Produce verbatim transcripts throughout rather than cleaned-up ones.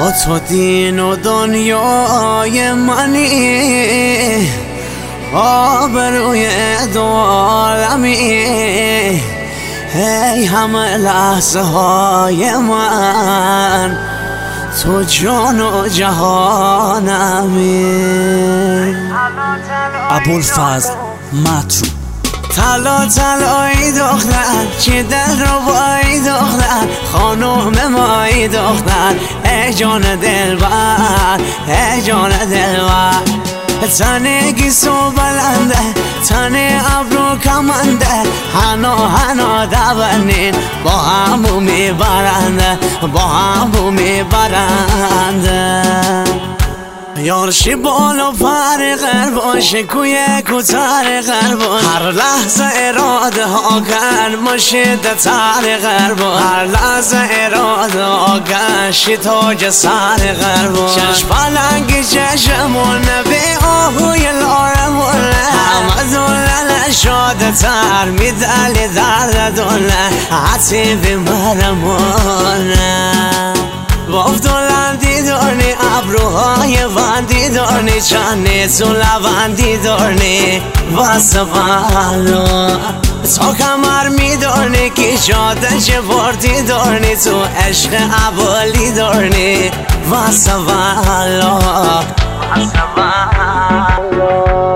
با تو دین و دنیای منی، آبروی دو عالمی، ای همه لحظه های من تو جان و جهانمی. ابوالفضل مطرود. طلا طلایی دختر چی دل رو بایی دختر، خانوم مایی دختر، ای جان دلبر، ای جان دلبر. تنه گیسو بلنده، تنه ابرو کمنده، هنا هنا دونین با همو میبرنده، با همو میبرنده. یارشی بالا پر غرباشه کوی کوتر غربان، هر لحظه اراده ها کن مشید تر غربان، هر لحظه اراده ها کن شتاج سر غربان. چشم پلنگی چشمون به آهوی لارمون، همه دولن شاده تر میدلی درد دولن حتی بیمارمون. بافتولندی دارنی ابروهای وندی دارنی، چنی تو لوندی دارنی واسه بالو، تا کمر می دارنی که جاده چه بردی دارنی، تو عشق ابولی دارنی واسه بالو، واسه بالو.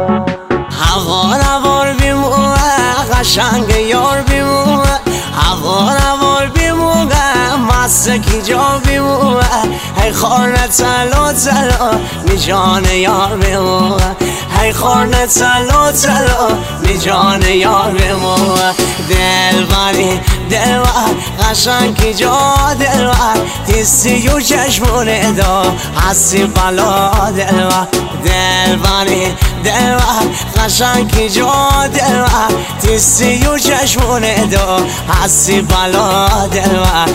هوار هوار بیموه قشنگ یار بیموه، هوار هوار بیموه مسکی جا بیموه، هی خورنه تلو تلو می جان یار بیموه، هی خورنه تلو تلو می جان یار بیموه. دلبری دلبر قشنگی جا دلبر، تیستی و چشمونه دا حسی بلا دلبر. دلبری دلبر قشنگی جا دلبر، تیستی و چشمونه دا حسی بلا دلبر.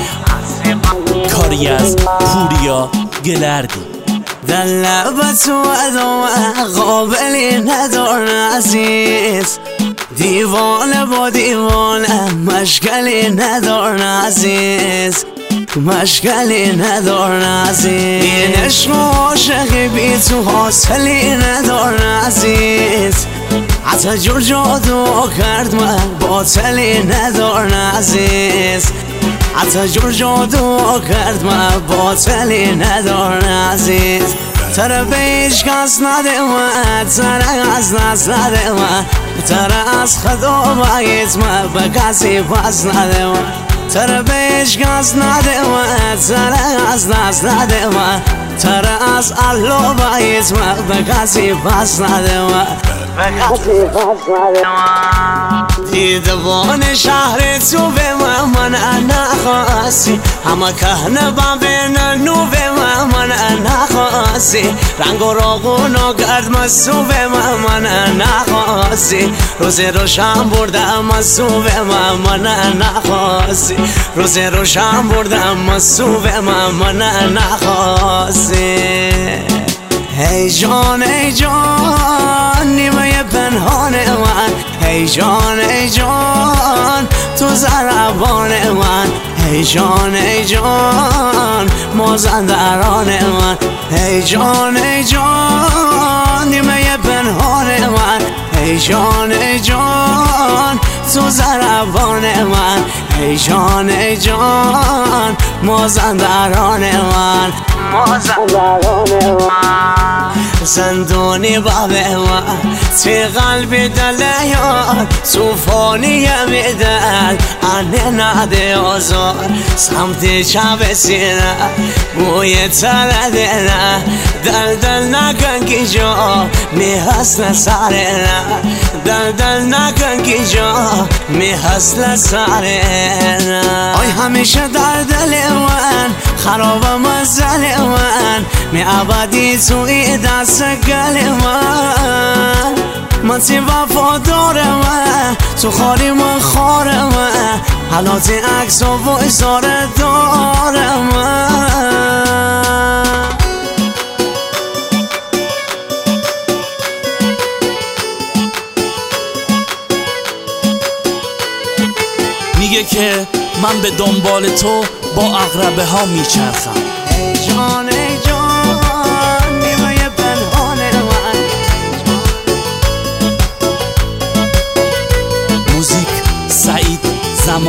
کاری از پوریا گلردی. در لب تو ادامه قابلی ندارن عزیز، دیوانه با دیوانه مشکلی ندارن عزیز، مشکلی ندارن عزیز. این عشق و عاشقی بی تو حاصلی ندارن عزیز، حتی جور جادو کرد من باطلی ندارن عزیز، حتی جور جادو کرد من باطلی ندارن عزیز. تره به هیچ کس نده من، تره از نست نده من، تره از خدا باید من به کسی پس نده من، تره به هیچ کس نده من، تره از نست نده من، تره از الله باید من به کسی پس نده من، به کسی پس نده من. دیدبان شهر تو به من من نخواستی، همه کهنه با بین نو به من من نخواستی، رنگ و راغونا گرد مسو به من من نخواستی، روز روشن بردم مسو به من من نخواستی، روز روشن بردم مسو به من من نخواستی. ای جان ای جان نیمه پنهان من، ای جان ای جان تو زربان من، ای جان ای جان مازندران من، ای جان ای جان نیمه پنهان من، ای جان ای جان تو زربان من، ای جان ای جان مازندران من، مازندران من. زندونی باب من توی قلبی دل یار، توفانی میدل انه نده آزار، سمت چپ سینه بوی تر دلم، دل دل نکن که جا می حسن سرنه، دل دل نکن که جا می حسن سرنه. آی همیشه در دل من خراب مزل من، می ابدی توی دست گل من، من تی وفادار من تو خاری من خار من، حالات عکس و وایسار دار من. میگه که من به دنبال تو با عقربه ها میچرخم. ای جان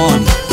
قهرمانی.